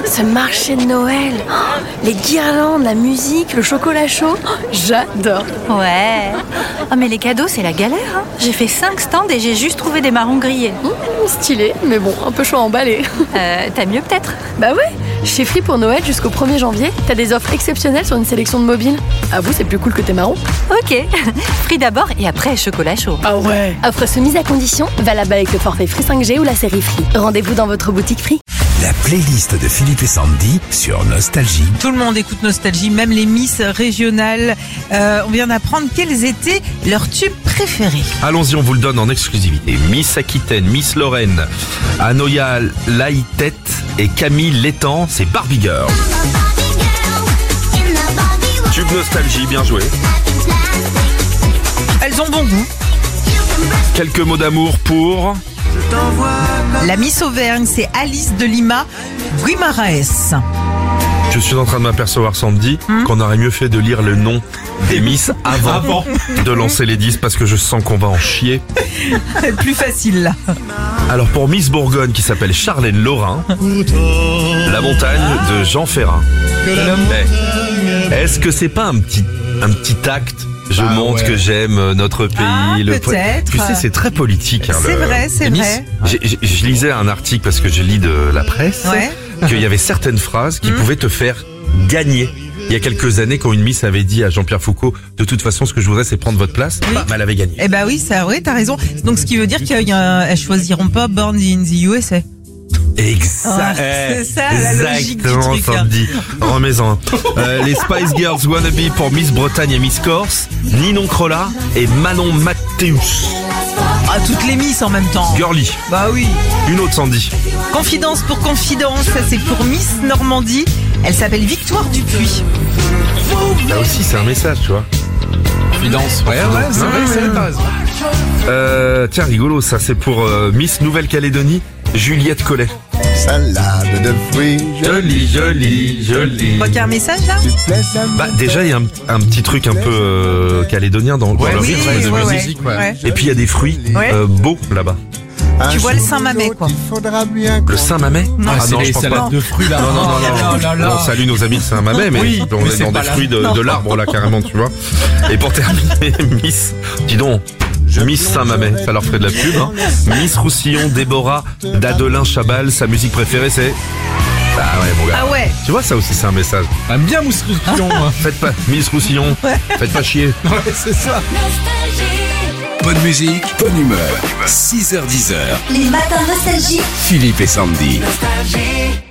Ce marché de Noël, les guirlandes, la musique, le chocolat chaud, j'adore. Ouais. Oh, mais les cadeaux, c'est la galère. Hein. J'ai fait 5 stands et j'ai juste trouvé des marrons grillés. Stylé, mais bon, un peu chaud à emballer. T'as mieux peut-être? Bah ouais, chez Free pour Noël jusqu'au 1er janvier, t'as des offres exceptionnelles sur une sélection de mobiles. Avoue, c'est plus cool que tes marrons. Ok. Free d'abord et après chocolat chaud. Ah ouais. Offre soumise à condition, valable avec le forfait Free 5G ou la série Free. Rendez-vous dans votre boutique Free. La playlist de Philippe et Sandy sur Nostalgie. Tout le monde écoute Nostalgie, même les Miss régionales. On vient d'apprendre quels étaient leurs tubes préférés. Allons-y, on vous le donne en exclusivité. Miss Aquitaine, Miss Lorraine, Anoya Laïtette et Camille Létang, c'est Barbie Girl. Tube Nostalgie, bien joué. Elles ont bon goût. Quelques mots d'amour pour... La Miss Auvergne, c'est Alice de Lima Guimaraes. Je suis en train de m'apercevoir, Sandy, qu'on aurait mieux fait de lire le nom des Miss avant de lancer les 10 parce que je sens qu'on va en chier. Plus facile là. Alors pour Miss Bourgogne qui s'appelle Charlène Lorrain, La montagne de Jean Ferrat. Est-ce que c'est pas un petit acte? Je montre que j'aime notre pays. Peut-être. Tu sais, c'est très politique. Hein, c'est vrai. Je lisais un article parce que je lis de la presse qu'il y avait certaines phrases qui pouvaient te faire gagner. Il y a quelques années, quand une Miss avait dit à Jean-Pierre Foucault, de toute façon, ce que je voudrais, c'est prendre votre place, elle avait gagné. Eh bah oui, t'as raison. Donc, ce qui veut dire qu'elles choisiront pas Born in the USA. C'est ça, la logique du truc. Sandy. Remets-en. Les Spice Girls Wannabe pour Miss Bretagne et Miss Corse, Ninon Crolla et Manon Mathéus. Ah, toutes les Miss en même temps. Girly. Bah oui. Une autre, Sandy. Confidence pour confidence, ça c'est pour Miss Normandie. Elle s'appelle Victoire Dupuis. Là aussi, c'est un message, tu vois. Confidence. Ouais, c'est vrai, t'as raison. Tiens, rigolo, ça c'est pour Miss Nouvelle-Calédonie, Juliette Collet. Salade de fruits, Joli. Pas qu'il y a un message là? Bah déjà il y a un petit truc un peu calédonien dans le rythme de musique. Et puis il y a des fruits beaux là-bas. Tu vois le Saint-Mamet quoi. Le Saint-Mamet? Non, non, les je pense salades pas. de fruits là. Non. On salue nos amis de Saint-Mamet, mais on est dans des fruits de l'arbre là carrément, tu vois. Et pour terminer, Miss, dis donc, Miss Saint-Mamet, ça leur ferait de la pub. Hein. Miss Roussillon, Déborah, d'Adelin Chabal, sa musique préférée c'est... Ah ouais mon gars. Ah ouais. Tu vois, ça aussi c'est un message. J'aime bien Mousse Roussillon. Faites pas, Miss Roussillon, faites pas chier. Ouais, c'est ça. Bonne musique, bonne humeur. 6h-10h. Les matins Nostalgie. Philippe et Sandy. Nostalgie.